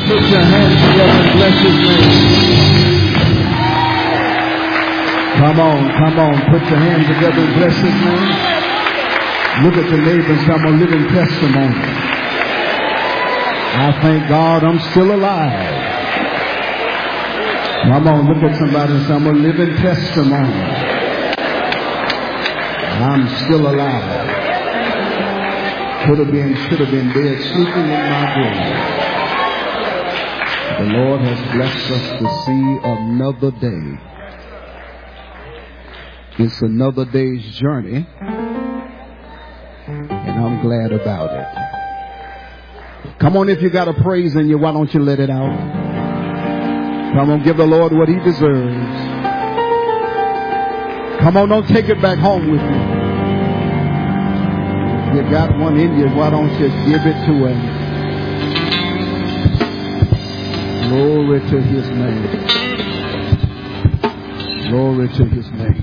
Put your hands together and bless his name. Come on. Put your hands together and bless his name. Look at your neighbor and say, I'm a living testimony. I thank God I'm still alive. Come on, look at somebody and say, I'm a living testimony. I'm still alive. Could have been, should have been dead, sleeping in my grave. The Lord has blessed us to see another day. It's another day's journey, and I'm glad about it. Come on, if you got a praise in you, why don't you let it out? Come on, give the Lord what he deserves. Come on, don't take it back home with you. If you got one in you, why don't you give it to him? Glory to his name. Glory to his name.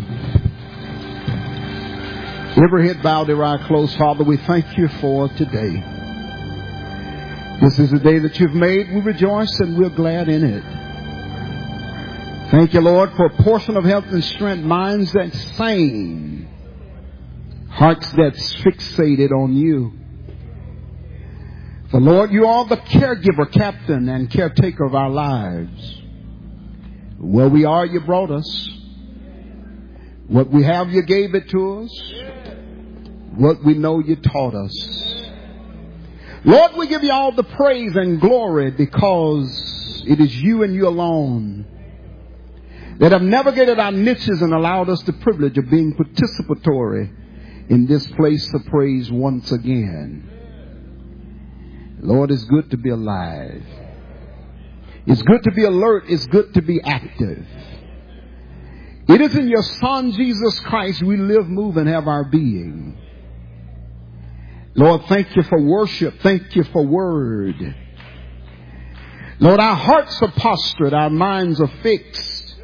Every head bowed, every eye closed. Father, we thank you for today. This is the day that you've made. We rejoice and we're glad in it. Thank you, Lord, for a portion of health and strength, minds that's sane, hearts that's fixated on you. For, Lord, you are the caregiver, captain, and caretaker of our lives. Where we are, you brought us. What we have, you gave it to us. What we know, you taught us. Lord, we give you all the praise and glory because it is you and you alone that have navigated our niches and allowed us the privilege of being participatory in this place of praise once again. Lord, it's good to be alive. It's good to be alert. It's good to be active. It is in your Son, Jesus Christ, we live, move, and have our being. Lord, thank you for worship. Thank you for word. Lord, our hearts are postured. Our minds are fixed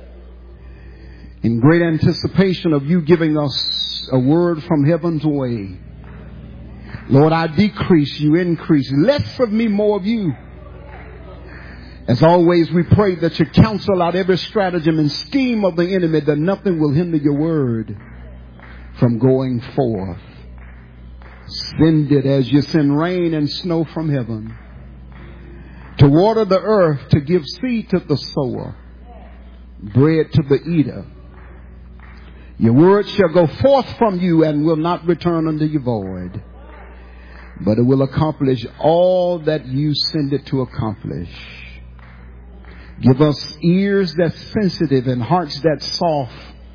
in great anticipation of you giving us a word from heaven's way. Lord, I decrease, you increase. Less of me, more of you. As always, we pray that you counsel out every stratagem and scheme of the enemy, that nothing will hinder your word from going forth. Send it as you send rain and snow from heaven to water the earth, to give seed to the sower, bread to the eater. Your word shall go forth from you and will not return unto you void, but it will accomplish all that you send it to accomplish. Give us ears that's sensitive and hearts that's soft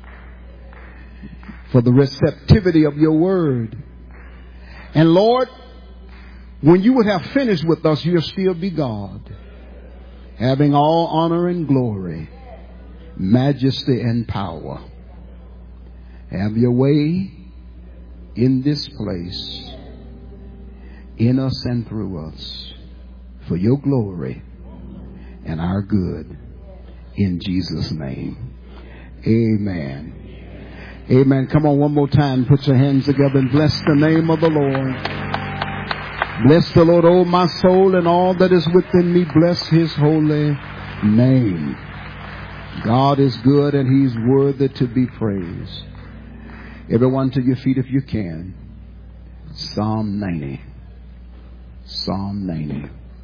for the receptivity of your word. And Lord, when you would have finished with us, you'll still be God, having all honor and glory, majesty and power. Have your way in this place, in us and through us, for your glory and our good. In Jesus' name, amen. Amen. Come on, one more time. Put your hands together and bless the name of the Lord. Bless the Lord, oh my soul, and all that is within me. Bless his holy name. God is good and he's worthy to be praised. Everyone to your feet if you can. Psalm 90. Psalm 90.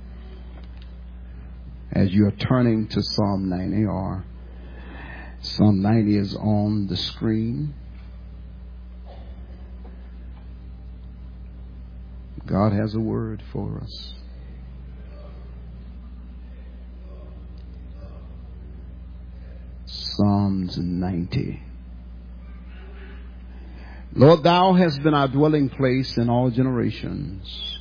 As you are turning to Psalm 90, or Psalm 90 is on the screen. God has a word for us. Psalms 90. Lord, thou hast been our dwelling place in all generations.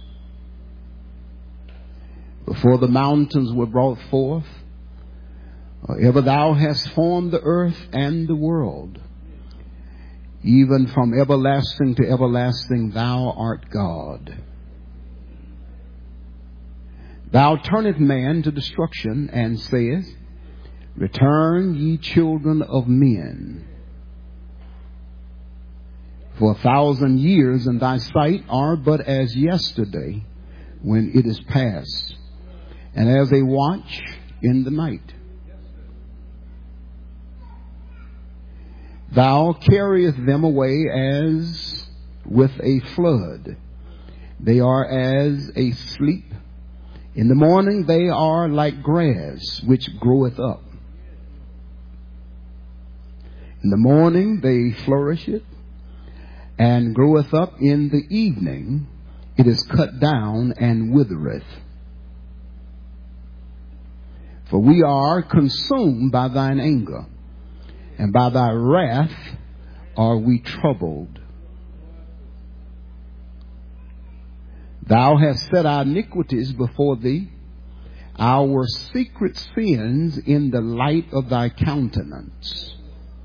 Before the mountains were brought forth, or ever thou hast formed the earth and the world, even from everlasting to everlasting, thou art God. Thou turnest man to destruction, and sayest, return, ye children of men. For 1,000 years in thy sight are but as yesterday, when it is past, and as a watch in the night. Thou carriest them away as with a flood. They are as a sleep. In the morning they are like grass which groweth up. In the morning they flourisheth and groweth up. In the evening it is cut down and withereth. For we are consumed by thine anger, and by thy wrath are we troubled. Thou hast set our iniquities before thee, our secret sins in the light of thy countenance.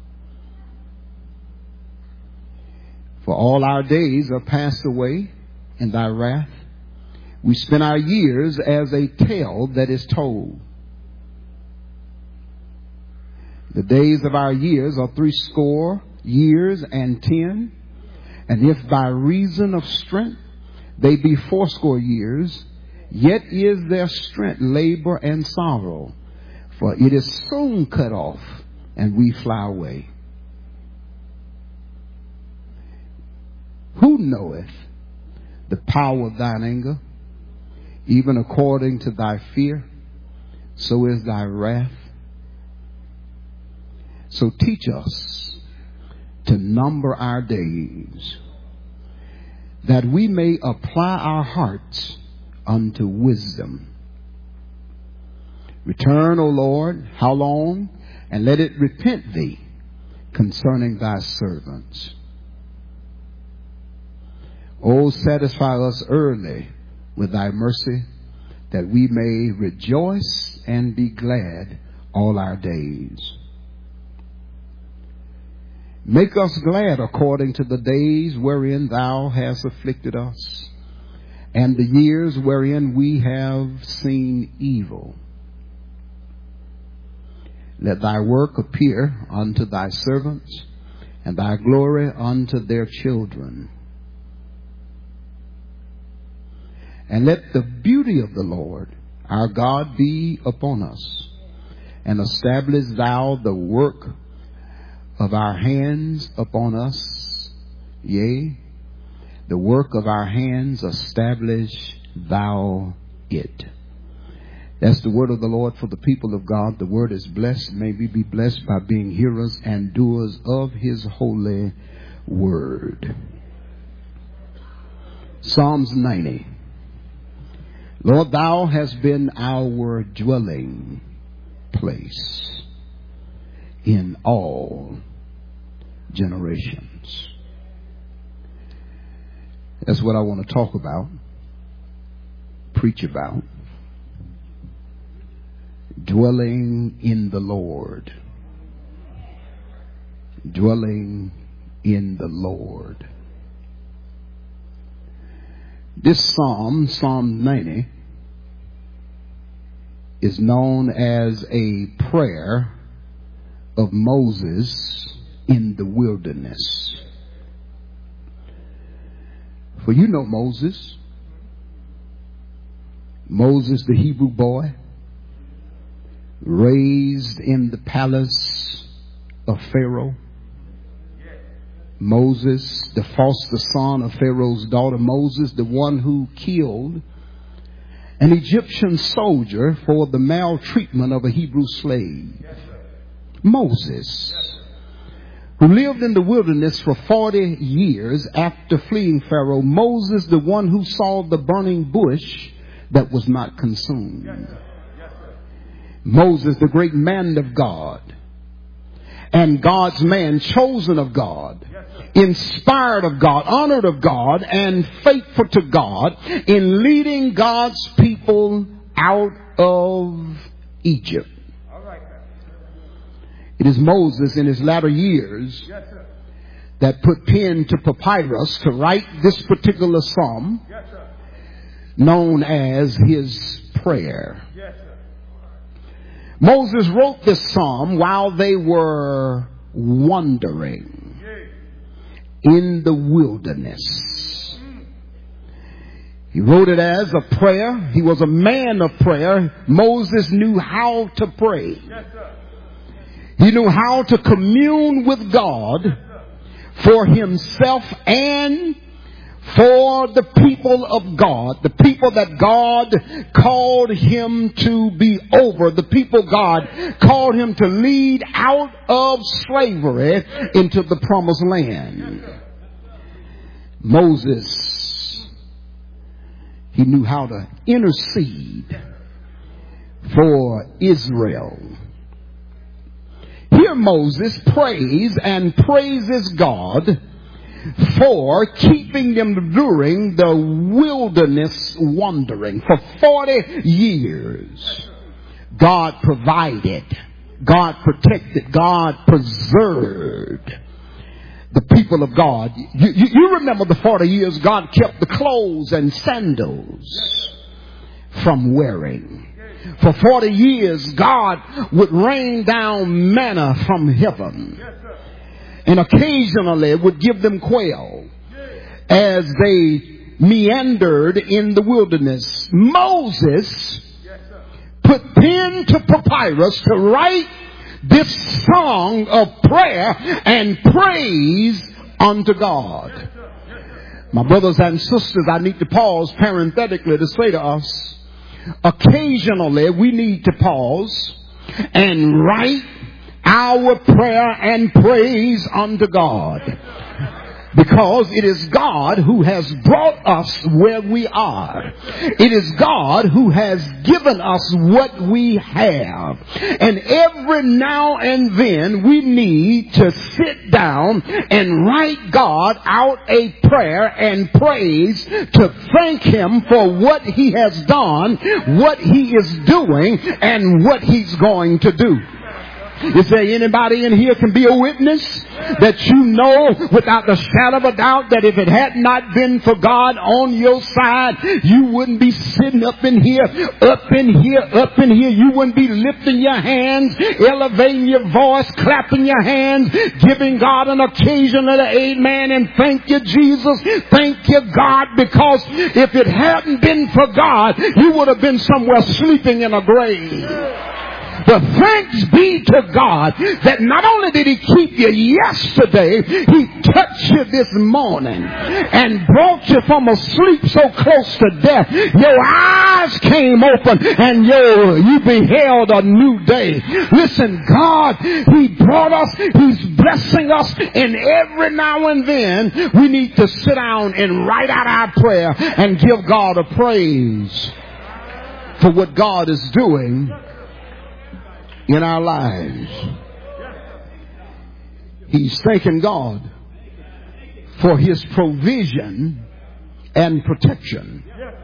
For all our days are passed away in thy wrath. We spend our years as a tale that is told. The days of our years are 80 years and 10. And if by reason of strength they be 80 years, yet is their strength labor and sorrow, for it is soon cut off, and we fly away. Who knoweth the power of thine anger? Even according to thy fear, so is thy wrath. So teach us to number our days, that we may apply our hearts unto wisdom. Return, O Lord, how long? And let it repent thee concerning thy servants. O satisfy us early with thy mercy, that we may rejoice and be glad all our days. Make us glad according to the days wherein thou hast afflicted us, and the years wherein we have seen evil. Let thy work appear unto thy servants, and thy glory unto their children. And let the beauty of the Lord our God be upon us, and establish thou the work of our hands upon us. Yea, the work of our hands establish thou it. That's the word of the Lord for the people of God. The word is blessed. May we be blessed by being hearers and doers of his holy word. Psalms 90. Lord, thou hast been our dwelling place in all generations. That's what I want to talk about, preach about. Dwelling in the Lord. Dwelling in the Lord. This psalm, Psalm 90, is known as a prayer of Moses in the wilderness. For you know Moses. Moses, the Hebrew boy, raised in the palace of Pharaoh. Moses, the foster son of Pharaoh's daughter. Moses, the one who killed an Egyptian soldier for the maltreatment of a Hebrew slave. Moses, who lived in the wilderness for 40 years after fleeing Pharaoh. Moses, the one who saw the burning bush that was not consumed. Moses, the great man of God, and God's man, chosen of God, inspired of God, honored of God, and faithful to God in leading God's people out of Egypt. It is Moses in his latter years that put pen to papyrus to write this particular psalm, known as his prayer. Moses wrote this psalm while they were wandering in the wilderness. He wrote it as a prayer. He was a man of prayer. Moses knew how to pray. He knew how to commune with God for himself and for the people of God, the people that God called him to be over, the people God called him to lead out of slavery into the promised land. Moses, he knew how to intercede for Israel. Here Moses prays and praises God for keeping them during the wilderness wandering. For 40 years, God provided, God protected, God preserved the people of God. You remember the 40 years God kept the clothes and sandals from wearing. For 40 years, God would rain down manna from heaven and occasionally would give them quail as they meandered in the wilderness. Moses put pen to papyrus to write this song of prayer and praise unto God. My brothers and sisters, I need to pause parenthetically to say to us, occasionally we need to pause and write our prayer and praise unto God, because it is God who has brought us where we are. It is God who has given us what we have. And every now and then we need to sit down and write God out a prayer and praise to thank Him for what He has done, what He is doing, and what He's going to do. Is there anybody in here can be a witness that you know without the shadow of a doubt that if it had not been for God on your side, you wouldn't be sitting up in here. You wouldn't be lifting your hands, elevating your voice, clapping your hands, giving God an occasional amen and thank you, Jesus. Thank you, God, because if it hadn't been for God, you would have been somewhere sleeping in a grave. But thanks be to God that not only did He keep you yesterday, He touched you this morning and brought you from a sleep so close to death. Your eyes came open and you beheld a new day. Listen, God, He brought us, He's blessing us, and every now and then we need to sit down and write out our prayer and give God a praise for what God is doing in our lives. He's thanking God for His provision and protection.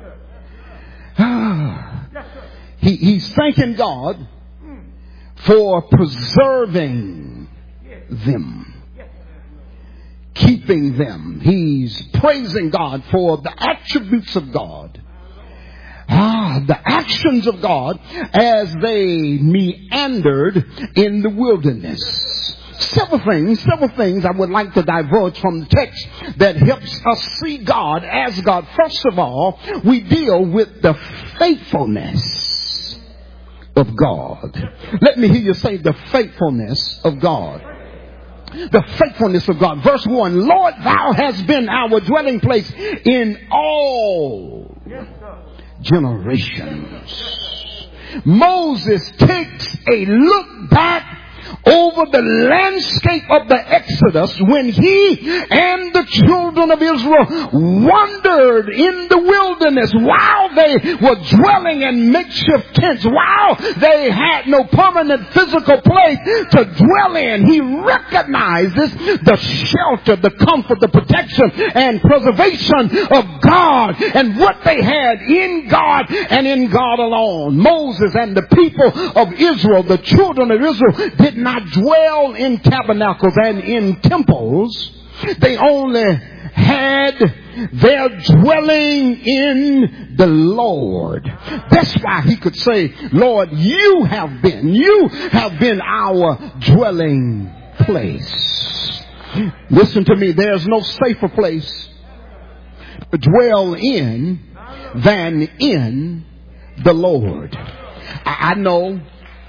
He's thanking God for preserving them, keeping them. He's praising God for the attributes of God. The actions of God as they meandered in the wilderness. Several things I would like to divulge from the text that helps us see God as God. First of all, we deal with the faithfulness of God. Let me hear you say the faithfulness of God. The faithfulness of God. Verse 1, Lord, Thou hast been our dwelling place in all generations. Moses takes a look back over the landscape of the Exodus when he and the children of Israel wandered in the wilderness while they were dwelling in makeshift tents, while they had no permanent physical place to dwell in. He recognizes the shelter, the comfort, the protection and preservation of God and what they had in God and in God alone. Moses and the people of Israel, the children of Israel, did not dwell in tabernacles and in temples. They only had their dwelling in the Lord. That's why he could say, Lord, you have been our dwelling place. Listen to me, there's no safer place to dwell in than in the Lord. I know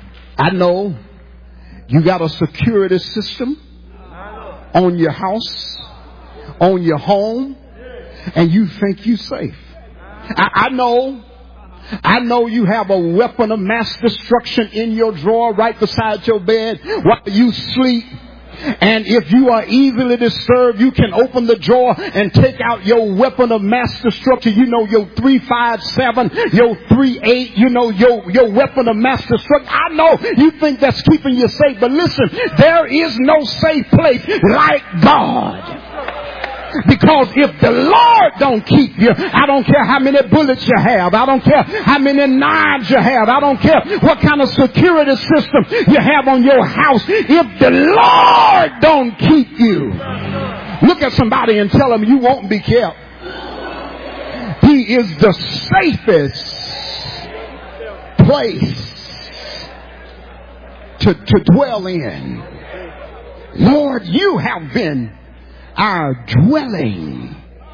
you got a security system on your house, on your home, and you think you're safe. I know you have a weapon of mass destruction in your drawer right beside your bed while you sleep. And if you are easily disturbed, you can open the drawer and take out your weapon of mass destruction. You know, your 357, your 38, you know, your weapon of mass destruction. I know you think that's keeping you safe, but listen, there is no safe place like God. Because if the Lord don't keep you, I don't care how many bullets you have. I don't care how many knives you have. I don't care what kind of security system you have on your house. If the Lord don't keep you, look at somebody and tell them you won't be kept. He is the safest place to dwell in. Lord, you have been our dwelling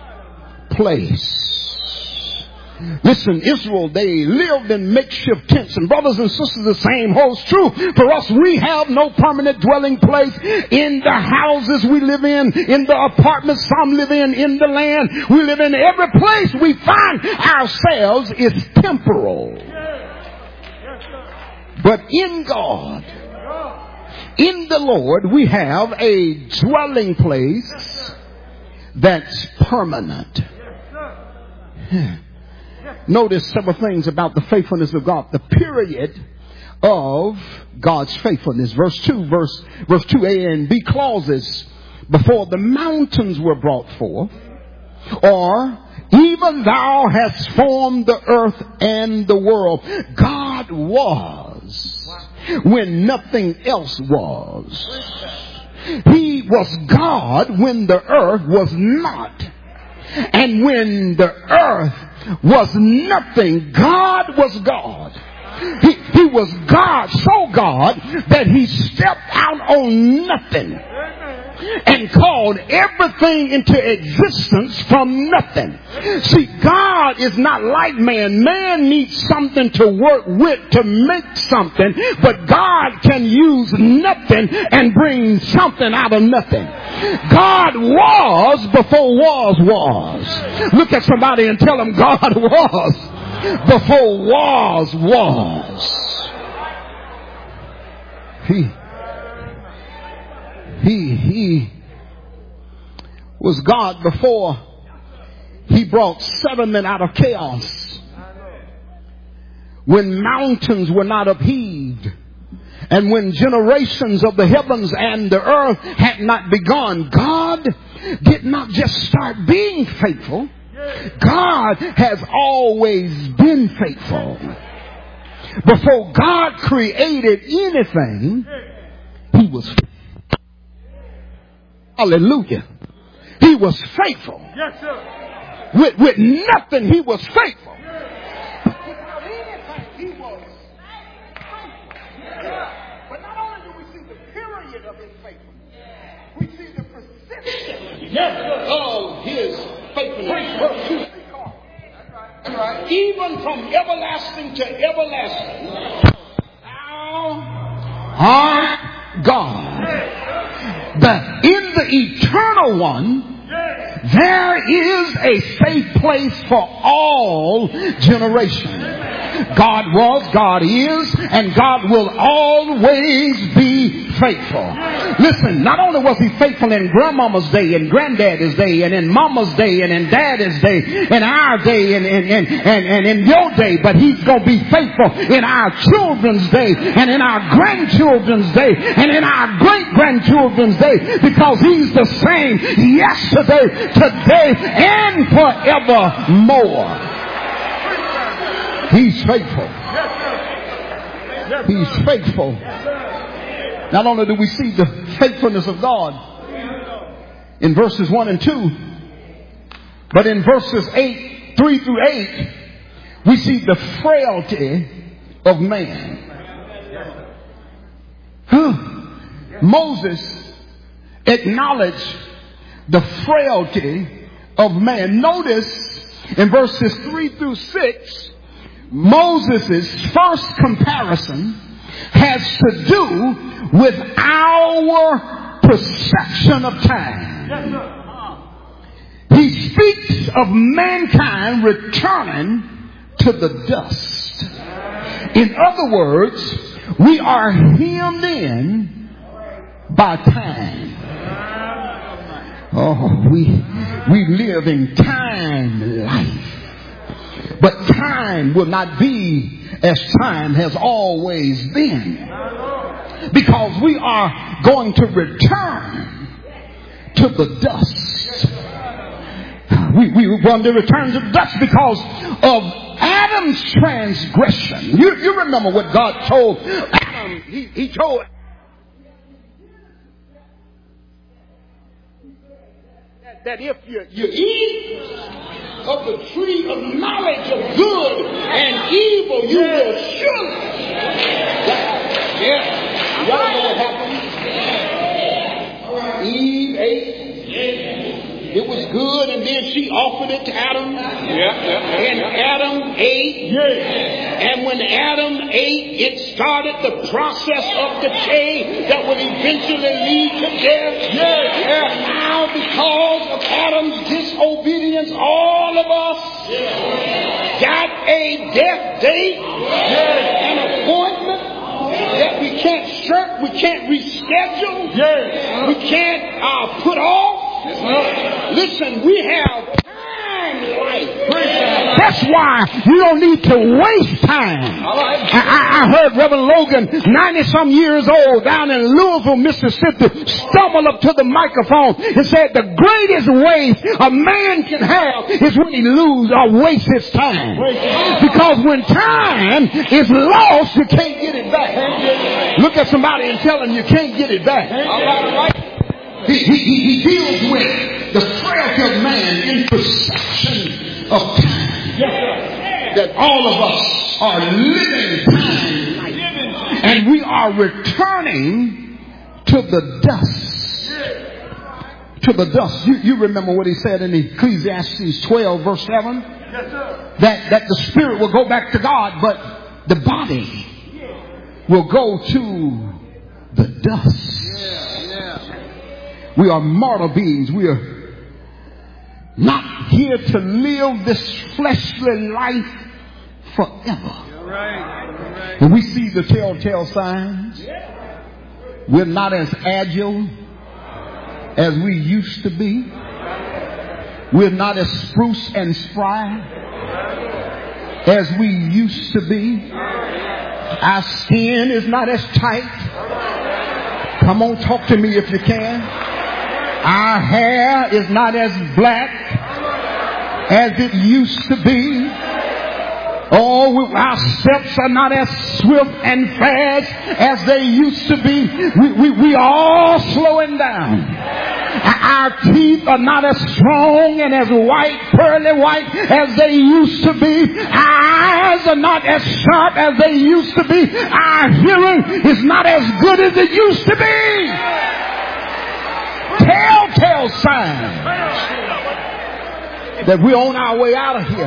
place. Listen, Israel, they lived in makeshift tents. And brothers and sisters, the same holds true for us. We have no permanent dwelling place in the houses we live in the apartments some live in the land we live in. Every place we find ourselves is temporal. But in God, in the Lord, we have a dwelling place that's permanent. Notice several things about the faithfulness of God. The period of God's faithfulness. Verse 2a and b clauses. Before the mountains were brought forth, or even thou hast formed the earth and the world. God was when nothing else was. He was God when the earth was not. And when the earth was nothing, God was God. He was God, so God that he stepped out on nothing and called everything into existence from nothing. See, God is not like man. Man needs something to work with to make something, but God can use nothing and bring something out of nothing. God was before was. Look at somebody and tell them God was before was. He was God before he brought settlement out of chaos. When mountains were not upheaved, and when generations of the heavens and the earth had not begun, God did not just start being faithful. God has always been faithful. Before God created anything, he was faithful. Hallelujah. He was faithful. Yes, sir. With nothing, he was faithful. Without anything, he was faithful. But not only do we see the period of his faithfulness, we see the persistence of his faithfulness. Verse 2. That's right. Even from everlasting to everlasting, thou art God. In the eternal one, there is a safe place for all generations. God was, God is, and God will always be faithful. Listen, not only was he faithful in grandmama's day and granddaddy's day and in mama's day and in daddy's day and our day and in your day, but he's going to be faithful in our children's day and in our grandchildren's day and in our great-grandchildren's day, because he's the same yesterday, today, and forevermore. He's faithful. He's faithful. Not only do we see the faithfulness of God in verses 1 and 2, but in verses 3 through 8, we see the frailty of man. Moses acknowledged the frailty of man. Notice In verses 3 through 6, Moses' first comparison has to do with our perception of time. Yes, sir. He speaks of mankind returning to the dust. In other words, we are hemmed in by time. Oh, we live in time life. But time will not be as time has always been. Because we are going to return to the dust. We want to return to the dust because of Adam's transgression. You remember what God told Adam. He told that if you eat of the tree of knowledge of good and evil, you will surely. Yeah. Y'all know what happened? Eve ate. It was good, and then she offered it to Adam. And Adam ate. And when Adam ate, it started the process of decay that would eventually lead to death. And now, because of Adam's disobedience, all of us got a death date, an appointment that we can't shirk, we can't reschedule, we can't put off. Listen, we have time life. That's why you don't need to waste time. I heard Reverend Logan, 90-some years old, down in Louisville, Mississippi, stumble up to the microphone and said the greatest waste a man can have is when he loses or wastes his time. Because when time is lost, you can't get it back. Look at somebody and tell them you can't get it back. He deals with the frailty of man in perception of time. That all of us are living time. And we are returning to the dust. To the dust. You remember what he said in Ecclesiastes 12 verse 7? That the spirit will go back to God, but the body will go to the dust. We are mortal beings. We are not here to live this fleshly life forever. And we see the telltale signs. We're not as agile as we used to be. We're not as spruce and spry as we used to be. Our skin is not as tight. Come on, talk to me if you can. Our hair is not as black as it used to be. Oh, our steps are not as swift and fast as they used to be. We are all slowing down. Our teeth are not as strong and as white, pearly white as they used to be. Our eyes are not as sharp as they used to be. Our hearing is not as good as it used to be. Telltale sign that we're on our way out of here.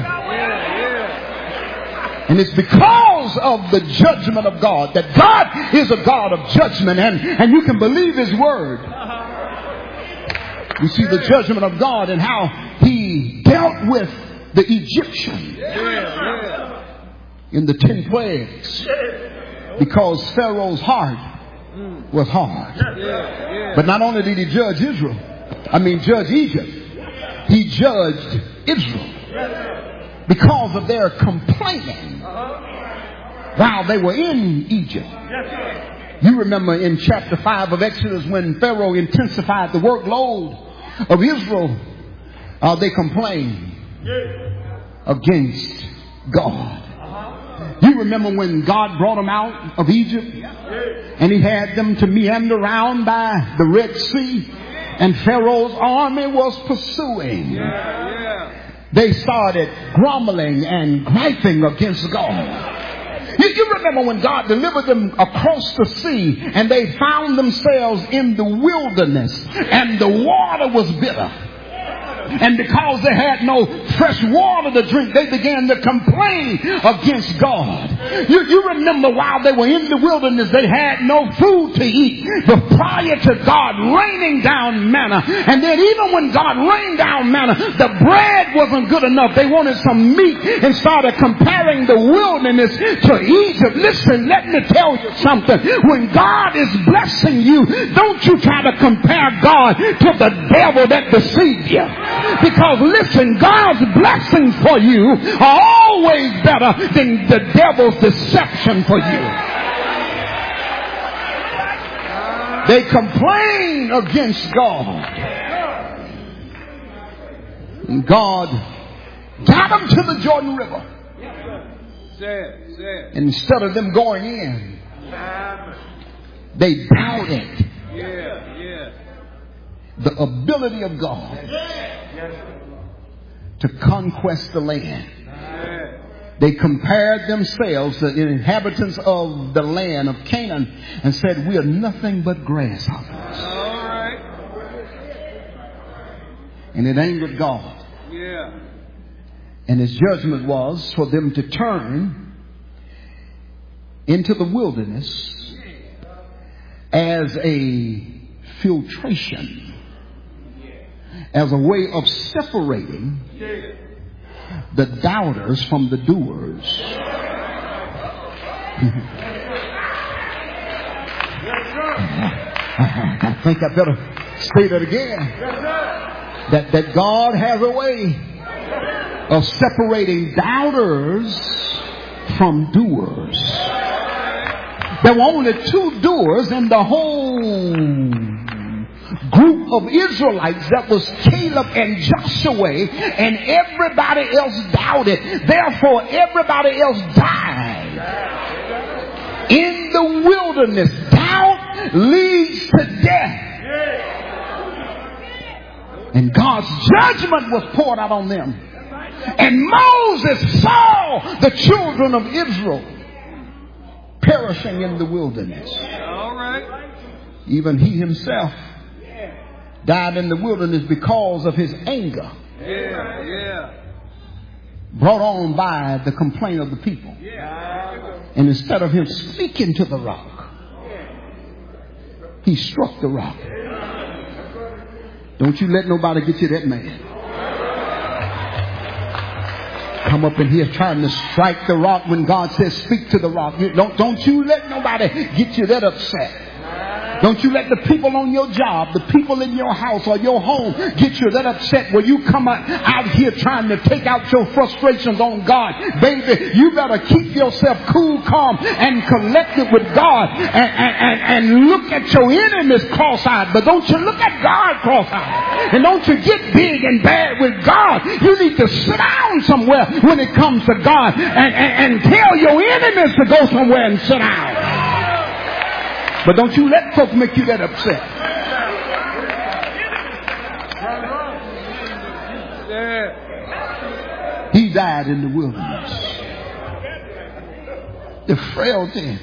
And it's because of the judgment of God, that God is a God of judgment, and you can believe His word. You see the judgment of God and how He dealt with the Egyptians in the 10 plagues, because Pharaoh's heart was hard. But not only did he judge judge Egypt, he judged Israel because of their complaining while they were in Egypt. You remember in chapter 5 of Exodus when Pharaoh intensified the workload of Israel, they complained against God. You remember when God brought them out of Egypt and He had them to meander around by the Red Sea, and Pharaoh's army was pursuing. They started grumbling and griping against God. You remember when God delivered them across the sea and they found themselves in the wilderness and the water was bitter. And because they had no fresh water to drink, they began to complain against God. You remember while they were in the wilderness, they had no food to eat. But prior to God raining down manna, and then even when God rained down manna, the bread wasn't good enough. They wanted some meat and started comparing the wilderness to Egypt. Listen, let me tell you something. When God is blessing you, don't you try to compare God to the devil that deceived you. Because listen, God's blessings for you are always better than the devil's deception for you. They complain against God. And God got them to the Jordan River. Instead of them going in, they doubted the ability of God to conquest the land. They compared themselves to the inhabitants of the land of Canaan and said, we are nothing but grasshoppers. And it angered God. And his judgment was for them to turn into the wilderness as a filtration, as a way of separating the doubters from the doers. I think I better say that again. That God has a way of separating doubters from doers. There were only two doers in the whole group of Israelites. That was Caleb and Joshua, and everybody else doubted. Therefore, everybody else died in the wilderness. Doubt leads to death. And God's judgment was poured out on them. And Moses saw the children of Israel perishing in the wilderness. Even he himself died in the wilderness because of his anger. Brought on by the complaint of the people. And instead of him speaking to the rock, he struck the rock. Don't you let nobody get you that mad. Come up in here trying to strike the rock when God says speak to the rock. Don't you let nobody get you that upset. Don't you let the people on your job, the people in your house or your home get you that upset where you come out here trying to take out your frustrations on God. Baby, you better keep yourself cool, calm, and collected with God and look at your enemies cross-eyed. But don't you look at God cross-eyed. And don't you get big and bad with God. You need to sit down somewhere when it comes to God and tell your enemies to go somewhere and sit down. But don't you let folks make you that upset. He died in the wilderness. The frailty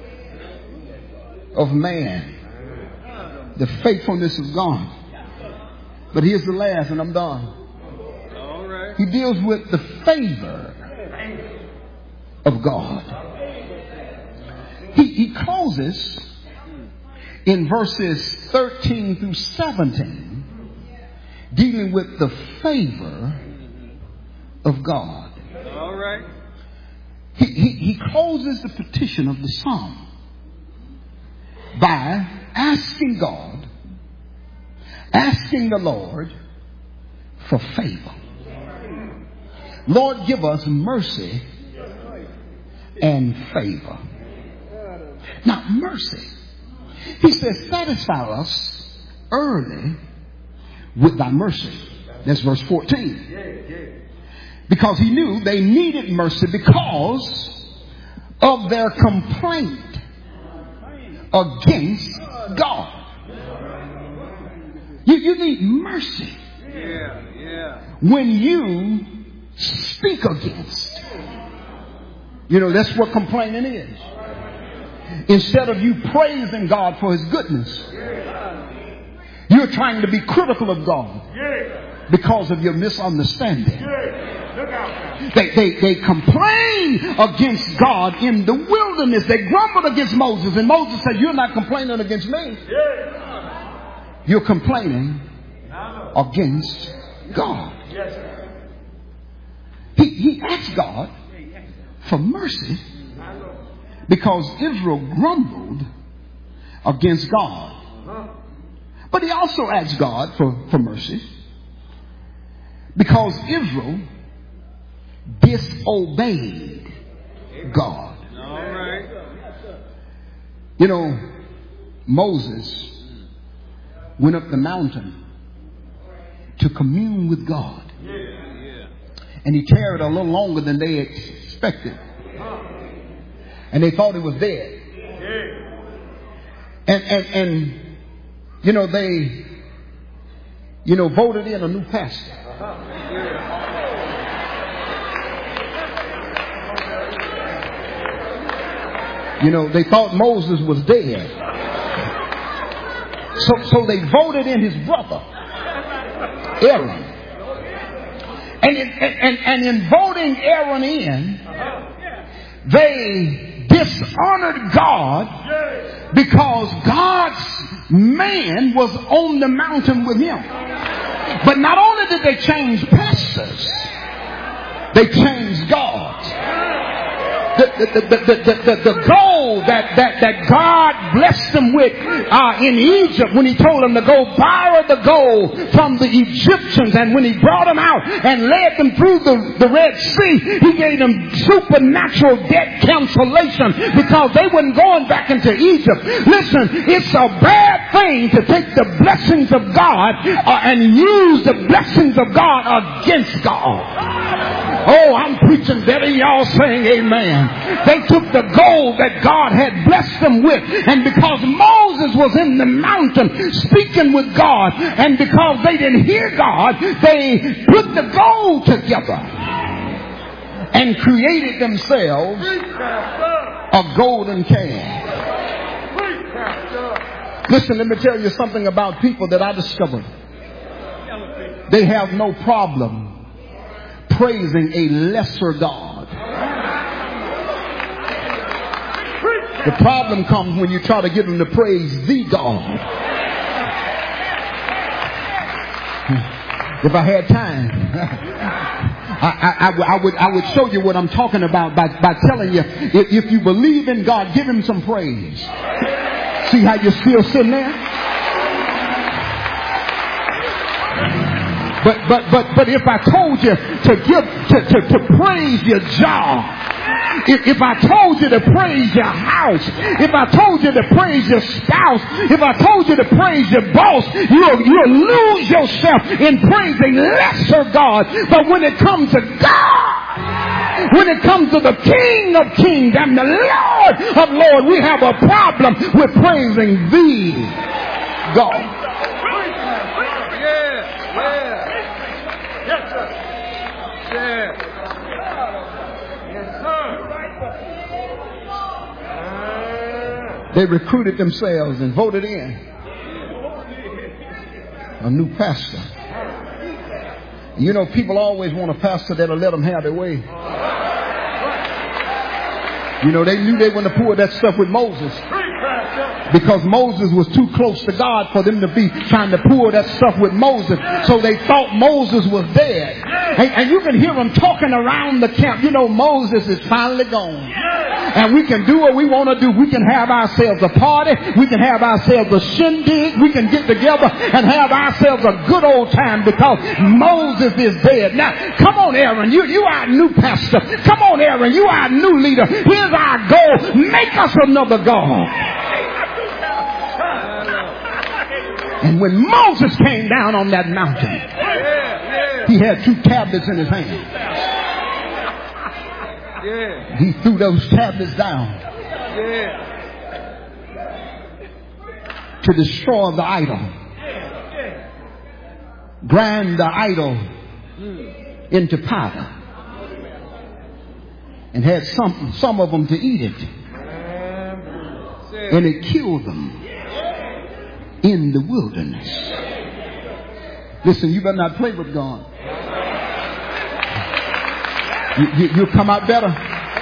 of man. The faithfulness of God. But here's the last, and I'm done. He deals with the favor of God. He closes in verses 13 through 17, dealing with the favor of God. All right. He closes the petition of the psalm by asking God, asking the Lord for favor. Lord, give us mercy and favor. Now, mercy. He says, satisfy us early with thy mercy. That's verse 14. Because he knew they needed mercy because of their complaint against God. You need mercy when you speak against. You know, that's what complaining is. Instead of you praising God for his goodness, you're trying to be critical of God. because of your misunderstanding. They complain against God in the wilderness. They grumbled against Moses. And Moses said, you're not complaining against me. You're complaining against God. He asked God for mercy because Israel grumbled against God. But he also asked God for mercy because Israel disobeyed God. You know, Moses went up the mountain to commune with God. And he tarried a little longer than they expected. And they thought he was dead. And you know, they, voted in a new pastor. They thought Moses was dead. So they voted in his brother, Aaron. And in voting Aaron in, they dishonored God because God's man was on the mountain with him. But not only did they change pastors, they changed God. The gold that God blessed them with in Egypt when he told them to go borrow the gold from the Egyptians, and when he brought them out and led them through the Red Sea, he gave them supernatural debt cancellation because they weren't going back into Egypt. Listen, it's a bad thing to take the blessings of God and use the blessings of God against God. Oh, I'm preaching better. Y'all saying amen. They took the gold that God had blessed them with, and because Moses was in the mountain speaking with God, and because they didn't hear God, they put the gold together and created themselves a golden calf. Listen, let me tell you something about people that I discovered. They have no problem praising a lesser God. The problem comes when you try to get them to praise the God. If I had time, I would show you what I'm talking about by telling you, if you believe in God, give him some praise. See how you're still sitting there? But if I told you to praise your job, if I told you to praise your house, if I told you to praise your spouse, if I told you to praise your boss, you'll lose yourself in praising lesser God. But when it comes to God, when it comes to the King of Kings and the Lord of Lords, we have a problem with praising the God. They recruited themselves and voted in a new pastor. You know, people always want a pastor that'll let them have their way. You know, they knew they wouldn't have poured that stuff with Moses because Moses was too close to God for them to be trying to pour that stuff with Moses. So they thought Moses was dead. And you can hear them talking around the camp. You know, Moses is finally gone. And we can do what we want to do. We can have ourselves a party. We can have ourselves a shindig. We can get together and have ourselves a good old time because Moses is dead. Now, come on, Aaron. You are a new pastor. Come on, Aaron. You are a new leader. Here's our goal. Make us another God. And when Moses came down on that mountain, he had 2 tablets in his hand. He threw those tablets down to destroy the idol, grind the idol into powder, and had some of them to eat it, and it killed them in the wilderness. Listen, you better not play with God. You'll come out better.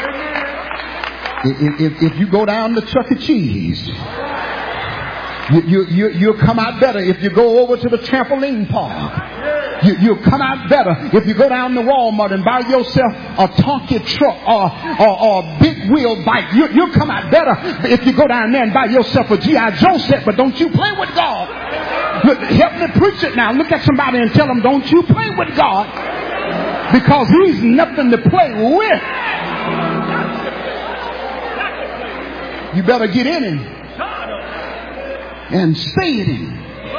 If you go down to Chuck E. Cheese, you'll come out better. If you go over to the trampoline park, you'll come out better. If you go down to Walmart and buy yourself a Tonka truck or a big wheel bike, you'll come out better. If you go down there and buy yourself a G.I. Joe set, but don't you play with God. Look, help me preach it now. Look at somebody and tell them, don't you play with God, because he's nothing to play with. You better get in him and stay in him.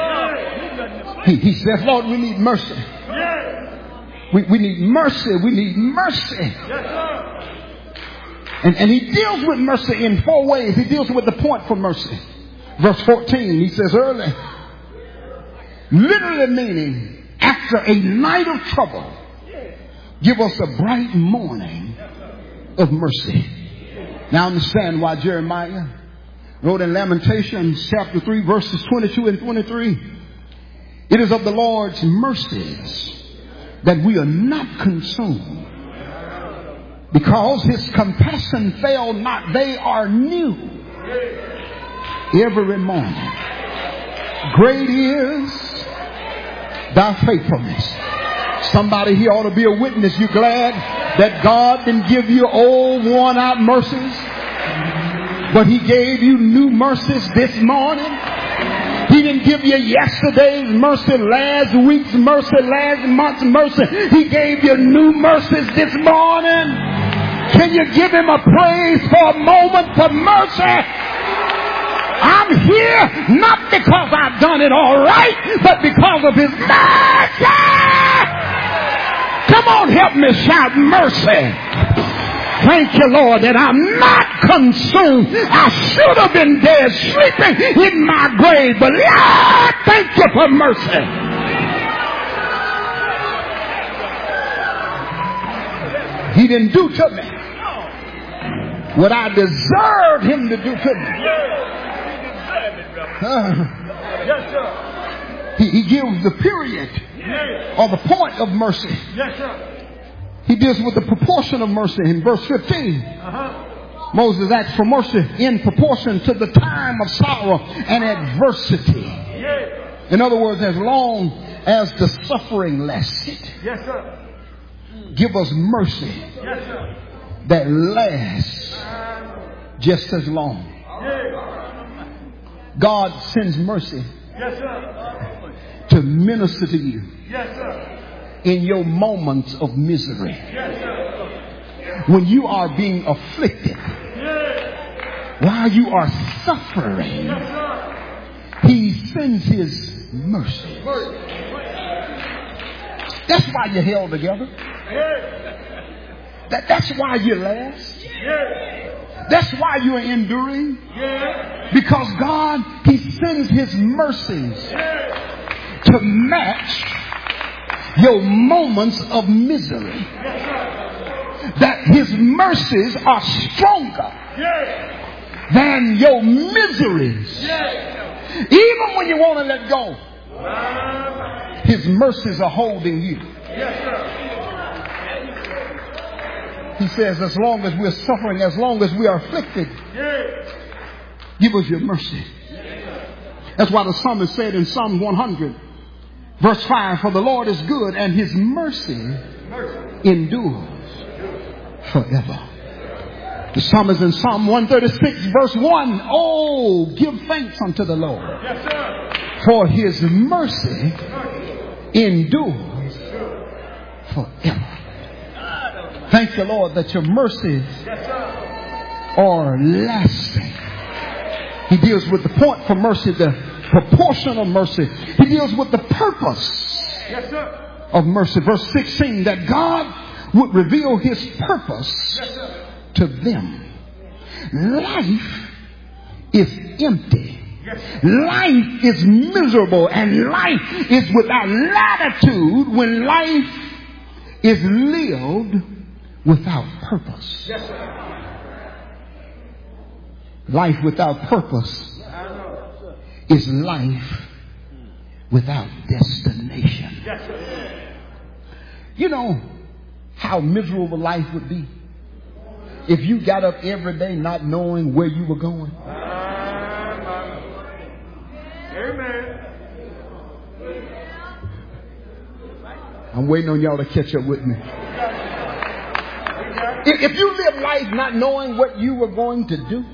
He says, Lord, we need mercy. We need mercy. We need mercy. And he deals with mercy in 4 ways. He deals with the point for mercy. Verse 14, he says early, literally meaning after a night of trouble, give us a bright morning of mercy. Now understand why Jeremiah wrote in Lamentations chapter 3 verses 22 and 23. It is of the Lord's mercies that we are not consumed, because his compassion fail not. They are new every morning. Great is thy faithfulness. Somebody here ought to be a witness. You glad that God didn't give you old worn out mercies, but he gave you new mercies this morning. He didn't give you yesterday's mercy, last week's mercy, last month's mercy. He gave you new mercies this morning. Can you give him a praise for a moment for mercy? I'm here not because I've done it all right, but because of his mercy. Come on, help me shout mercy. Thank you, Lord, that I'm not consumed. I should have been dead, sleeping in my grave, but Lord, thank you for mercy. He didn't do to me what I deserved him to do to me. He gives the period or the point of mercy. He deals with the proportion of mercy in verse 15. Moses asks for mercy in proportion to the time of sorrow and adversity. In other words, as long as the suffering lasted. Give us mercy that lasts just as long. God sends mercy to minister to you in your moments of misery. When you are being afflicted, while you are suffering, he sends his mercy. That's why you're held together. That's why you last. That's why you're enduring. Because God, he sends his mercies to match your moments of misery. That his mercies are stronger than your miseries. Even when you want to let go, his mercies are holding you. He says, as long as we're suffering, as long as we are afflicted, give us your mercy. That's why the psalmist said in Psalm 100, verse 5, for the Lord is good and his mercy endures forever. The psalmist in Psalm 136, verse 1, oh, give thanks unto the Lord, for his mercy endures forever. Thank you, Lord, that your mercies are lasting. He deals with the point for mercy, the proportion of mercy. He deals with the purpose of mercy. Verse 16, that God would reveal his purpose to them. Life is empty. Life is miserable, and life is without latitude when life is lived without purpose. Life without purpose is life without destination. You know how miserable life would be if you got up every day not knowing where you were going. Amen. I'm waiting on y'all to catch up with me. If you live life not knowing what you were going to do,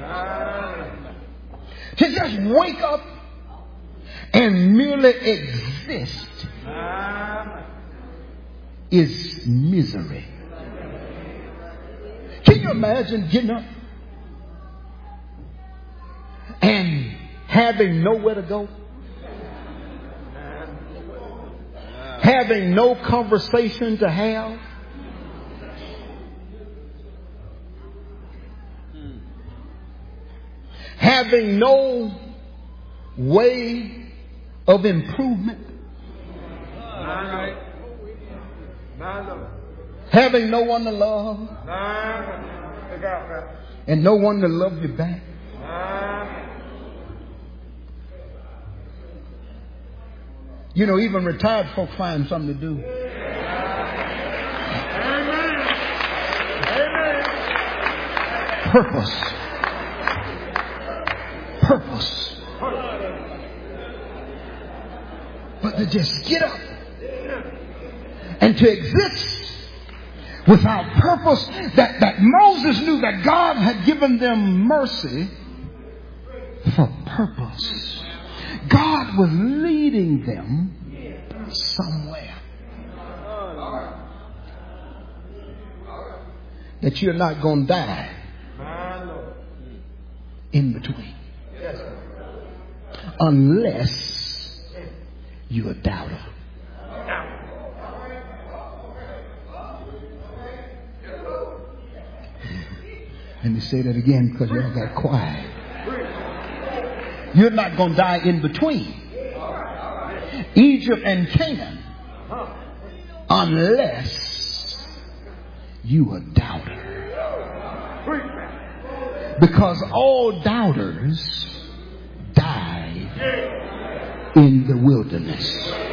to just wake up and merely exist is misery. Can you imagine getting up and having nowhere to go? Having no conversation to have? Having no way of improvement? Having no one to love? And no one to love you back? You know, even retired folks find something to do. Purpose. But to just get up and to exist without purpose, that Moses knew that God had given them mercy for purpose. God was leading them somewhere. That you're not going to die in between. Unless you're a doubter. Let me say that again because y'all got quiet. You're not going to die in between Egypt and Canaan unless you a doubter. Because all doubters died in the wilderness.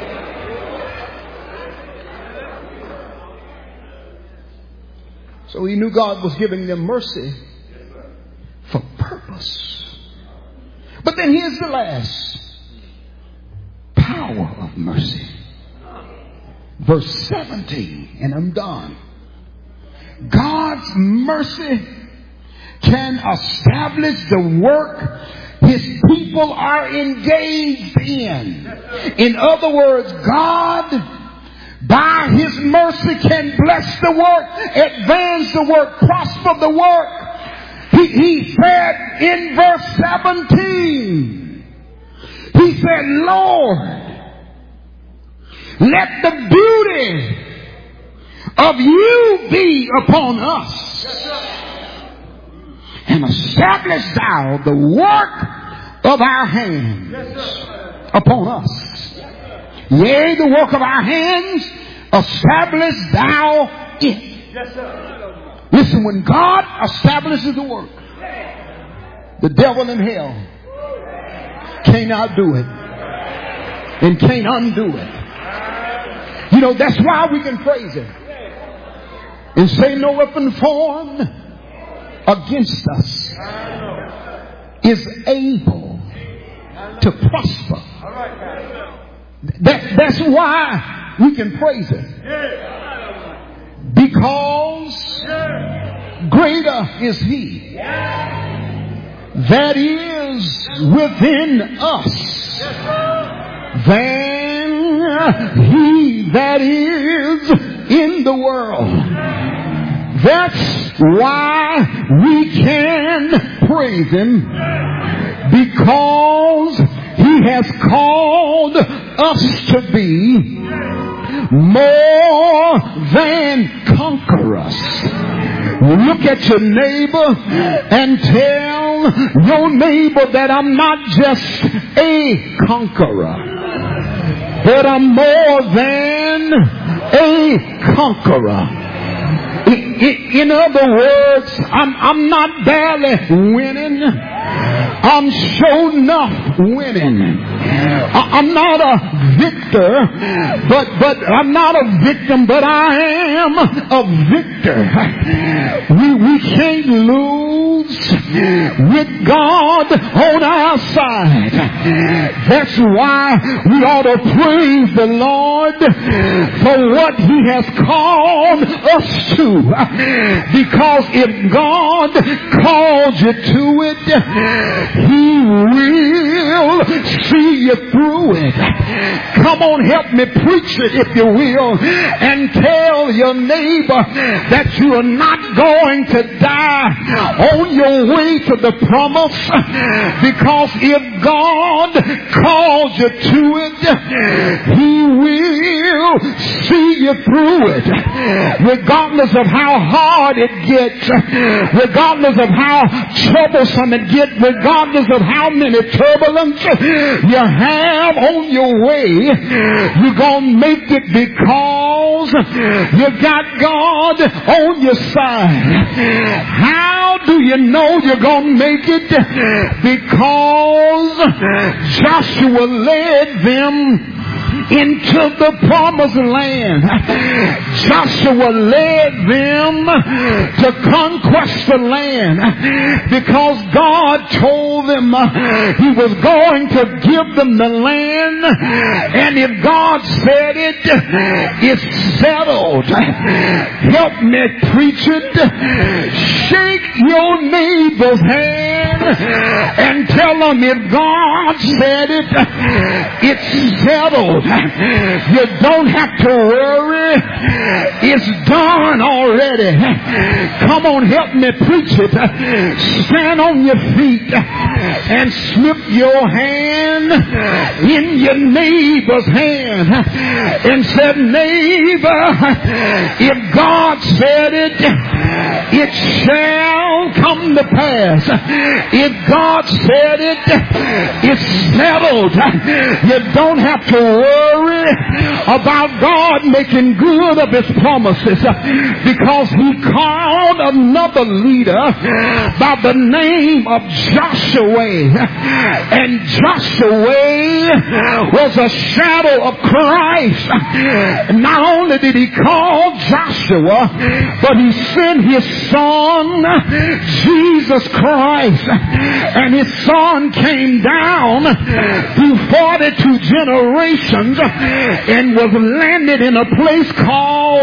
So he knew God was giving them mercy for purpose. But then here's the last power of mercy. Verse 17, and I'm done. God's mercy can establish the work His people are engaged in. In other words, God, by His mercy, can bless the work, advance the work, prosper the work. He said in verse 17, He said, Lord, let the beauty of you be upon us, and establish thou the work of our hands upon us. Yea, the work of our hands, establish thou it. Listen, when God establishes the work, the devil in hell can't outdo it and can't undo it. You know, that's why we can praise Him and say no weapon formed against us is able to prosper. That's why we can praise Him. Because greater is He that is within us than he that is in the world. That's why we can praise Him, because He has called us to be more than conquerors. Look at your neighbor and tell your neighbor that I'm not just a conqueror, but I'm more than a conqueror. In other words, I'm not barely winning, I'm sure enough winning. I'm not a victor, but I'm not a victim, but I am a victor. We can't lose with God on our side. That's why we ought to praise the Lord for what He has called us to. Because if God called you to it, He will see you through it. Come on, help me preach it if you will, and tell your neighbor that you are not going to die on your way to the promise, because if God calls you to it, He will see you through it, regardless of how hard it gets, regardless of how troublesome it gets, regardless of how many turbulence you have on your way. You're going to make it because you got God on your side. How do you know you're going to make it? Because Joshua led them into the promised land. Joshua led them to conquest the land because God told them He was going to give them the land, and if God said it, it's settled. Help me preach it. Shake your neighbor's hand and tell them, if God said it, it's settled. You don't have to worry. It's done already. Come on, help me preach it. Stand on your feet and slip your hand in your neighbor's hand and say, neighbor, if God said it, it shall come to pass. If God said it, it's settled. You don't have to worry about God making good of His promises, because He called another leader by the name of Joshua, and Joshua was a shadow of Christ. Not only did He call Joshua, but He sent His Son Jesus Christ, and His Son came down through 42 generations and was landed in a place called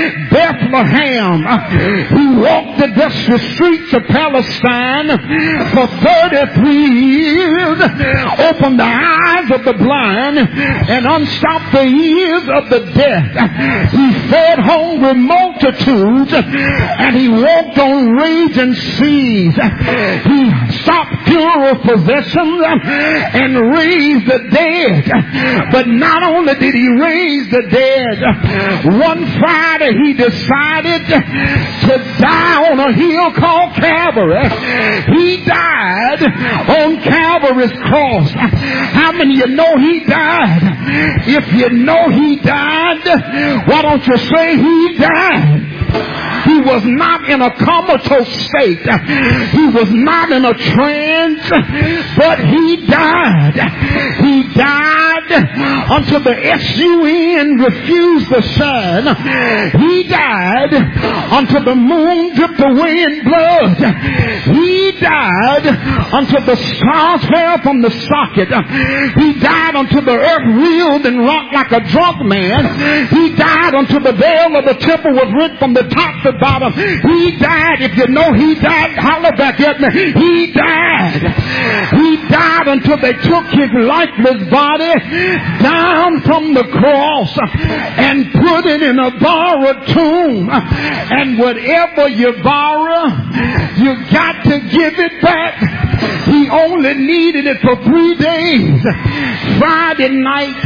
Bethlehem. He walked the dusty streets of Palestine for 33 years, opened the eyes of the blind and unstopped the ears of the deaf. He fed hungry multitudes, and He walked on raging seas. He stopped funeral processions and raised the dead. But not only did He raise the dead, one Friday He decided to die on a hill called Calvary. He died on Calvary's cross. How many of you know He died? If you know He died, why don't you say He died? He was not in a comatose state. He was not in a trance, but He died. He died until the sun refused to shine. He died until the moon dripped away in blood. He died until the stars fell from the socket. He died until the earth reeled and rocked like a drunk man. He died until the veil of the temple was rent from the top to bottom. He died. If you know He died, holler back at me. He died. He died until they took His lifeless body down from the cross and put it in a borrowed tomb. And whatever you borrow, you got to give it back. He only needed it for 3 days. Friday night,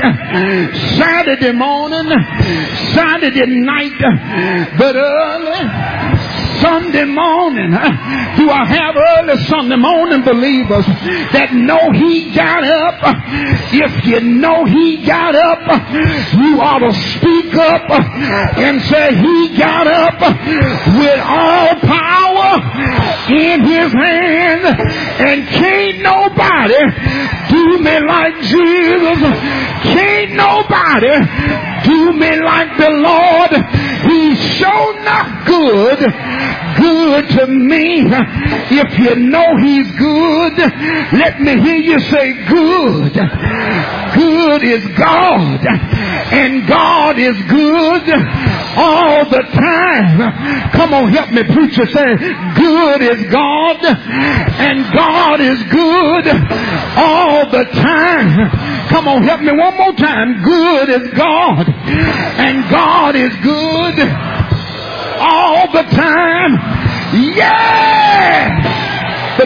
Saturday morning, Saturday night, but early Sunday morning? Do I have early Sunday morning believers that know he got up? If you know he got up, you ought to speak up and say he got up with all power in his hand, and can't nobody do me like Jesus. Can't nobody do me like the Lord. He's sure enough good to me. If you know he's good, let me hear you say good. Good is God, and God is good all the time. Come on, help me, preacher. Say, good is God, and God is good all the time. Come on, help me one more time. Good is God, and God is good all the time. Yeah! The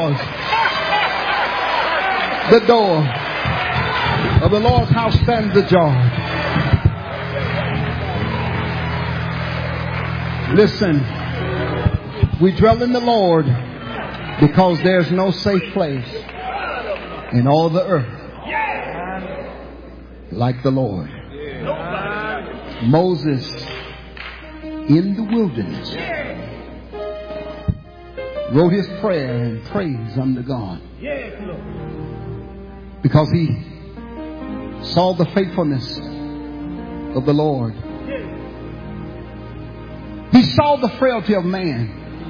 door of the Lord's house stands ajar. Listen, we dwell in the Lord because there's no safe place in all the earth like the Lord. Moses in the wilderness wrote his prayer and praise unto God because he saw the faithfulness of the Lord. He saw the frailty of man,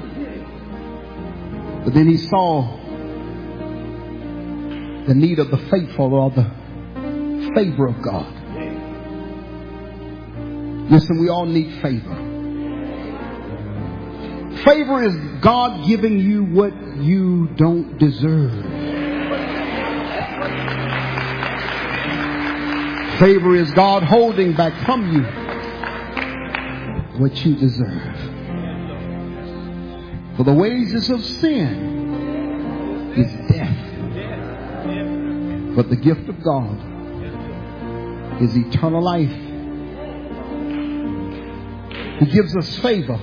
but then he saw the need of the faithful, or the favor of God. Listen, we all need favor. Favor is God giving you what you don't deserve. Favor is God holding back from you what you deserve. For the wages of sin is death, but the gift of God is eternal life. He gives us favor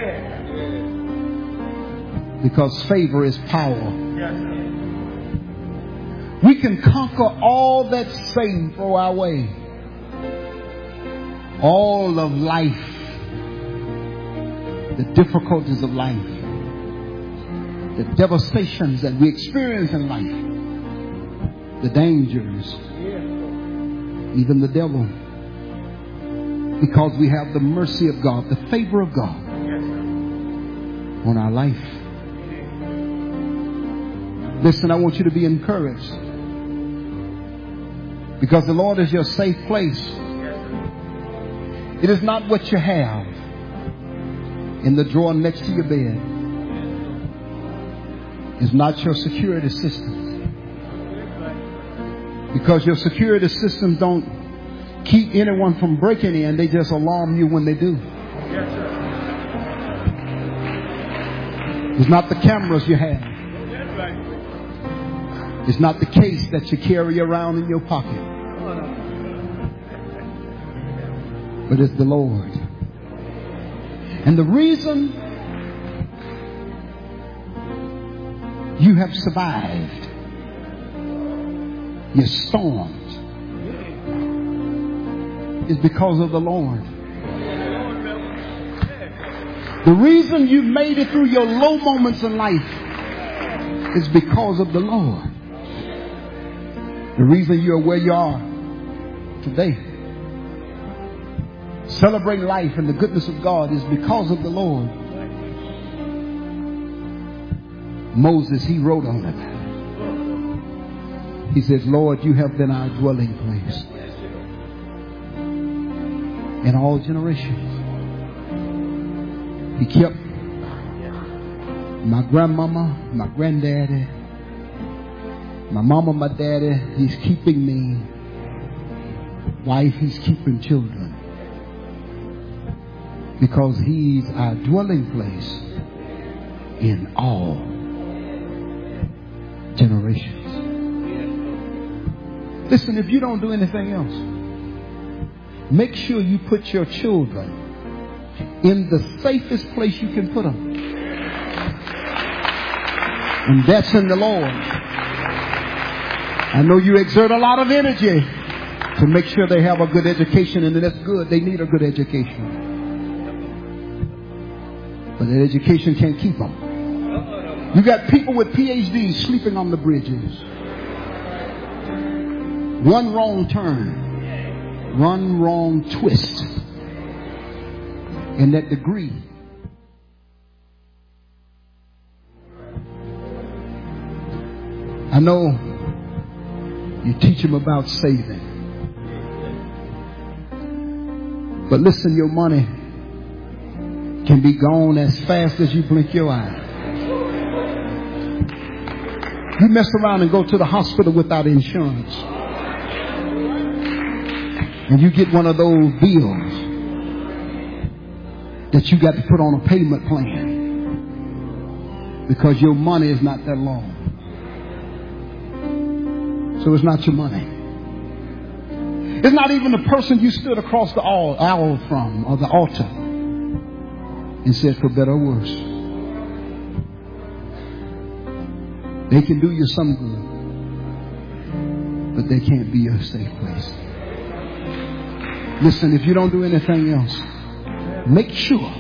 because favor is power. We can conquer all that Satan throw our way. All of life, the difficulties of life, the devastations that we experience in life, the dangers, even the devil, because we have the mercy of God, the favor of God on our life. Listen, I want you to be encouraged because the Lord is your safe place. It is not what you have in the drawer next to your bed. It's not your security system. Because your security systems don't keep anyone from breaking in. They just alarm you when they do. It's not the cameras you have. It's not the case that you carry around in your pocket. But it's the Lord. And the reason you have survived your storms is because of the Lord. The reason you made it through your low moments in life is because of the Lord. The reason you're where you are today, celebrating life and the goodness of God, is because of the Lord. Moses, he wrote on it. He says, Lord, you have been our dwelling place in all generations. He kept my grandmama, my granddaddy, my mama, my daddy. He's keeping me. Wife, he's keeping children. Because he's our dwelling place in all generations. Listen, if you don't do anything else, make sure you put your children in the safest place you can put them. And that's in the Lord. I know you exert a lot of energy to make sure they have a good education, and that's good. They need a good education. But that education can't keep them. You got people with PhDs sleeping on the bridges. One wrong turn, one wrong twist, and that degree. I know you teach them about saving. But listen, your money can be gone as fast as you blink your eye. You mess around and go to the hospital without insurance. And you get one of those bills that you got to put on a payment plan because your money is not that long. So it's not your money. It's not even the person you stood across the aisle from or the altar and said for better or worse. They can do you some good, but they can't be your safe place. Listen, if you don't do anything else, make sure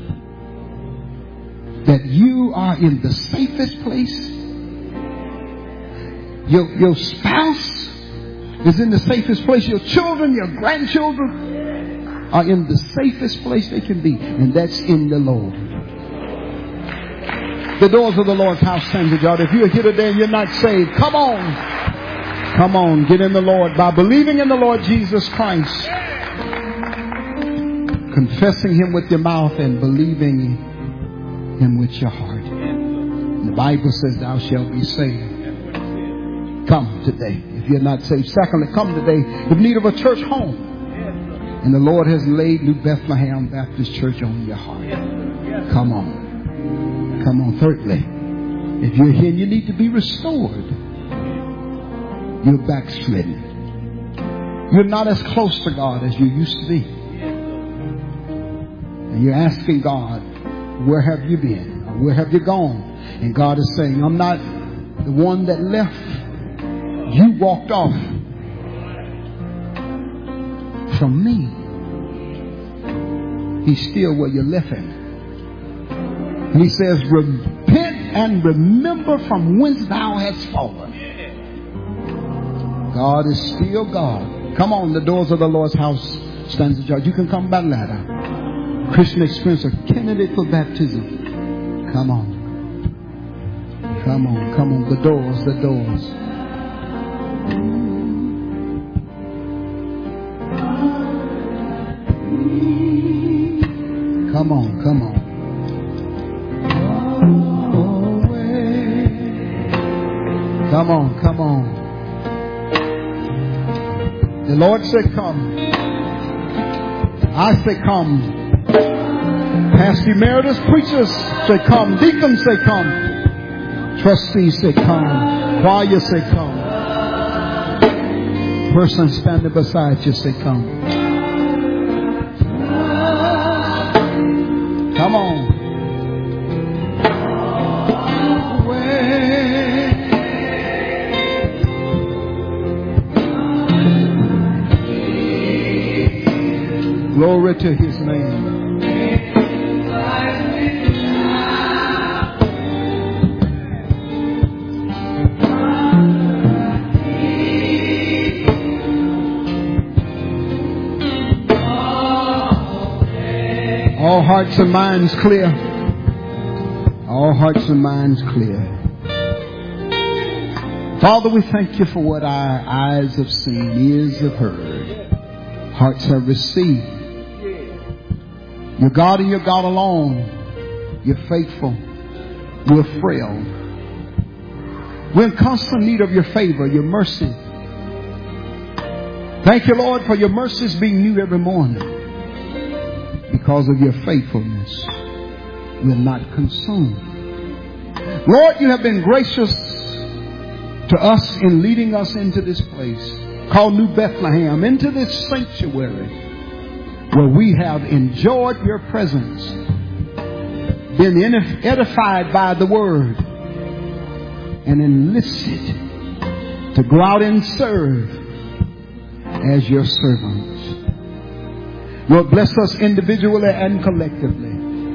that you are in the safest place. Your spouse is in the safest place. Your children, your grandchildren are in the safest place they can be. And that's in the Lord. The doors of the Lord's house stand ajar. If you're here today and you're not saved, come on. Come on, get in the Lord by believing in the Lord Jesus Christ. Confessing Him with your mouth and believing Him with your heart. And the Bible says thou shalt be saved. Come today if you're not saved. Secondly, come today with need of a church home. And the Lord has laid New Bethlehem Baptist Church on your heart. Come on. Come on. Thirdly, if you're here and you need to be restored, you're backslidden. You're not as close to God as you used to be. And you're asking God, where have you been? Or where have you gone? And God is saying, I'm not the one that left. You walked off from me. He's still where you left him. And He says, repent and remember from whence thou hast fallen. God is still God. Come on, the doors of the Lord's house stands ajar. You can come by ladder. Christian experience, a candidate for baptism. Come on. Come on, come on. The doors, the doors. Come on, come on. Come on, come on. The Lord said come. I say come. Pastor Emeritus, preachers say come. Deacons say come. Trustees say come. Choir say come. Person standing beside you say come. Come on. Glory to His name. All hearts and minds clear. All hearts and minds clear. Father, we thank you for what our eyes have seen, ears have heard, hearts have received. You're God and you're God alone. You're faithful. We're frail. We're in constant need of your favor, your mercy. Thank you, Lord, for your mercies being new every morning. Because of your faithfulness, we're not consumed. Lord, you have been gracious to us in leading us into this place called New Bethlehem, into this sanctuary. where we have enjoyed your presence, been edified by the word, and enlisted to go out and serve as your servants. Lord, bless us individually and collectively.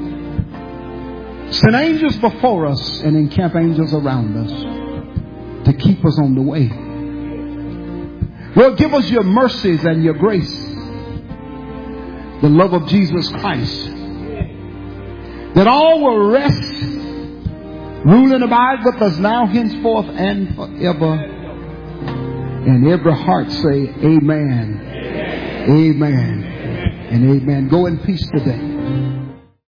Send angels before us and encamp angels around us to keep us on the way. Lord, give us your mercies and your grace, the love of Jesus Christ, that all will rest, rule and abide with us now, henceforth, and forever. And every heart say amen, amen, and amen. Go in peace today.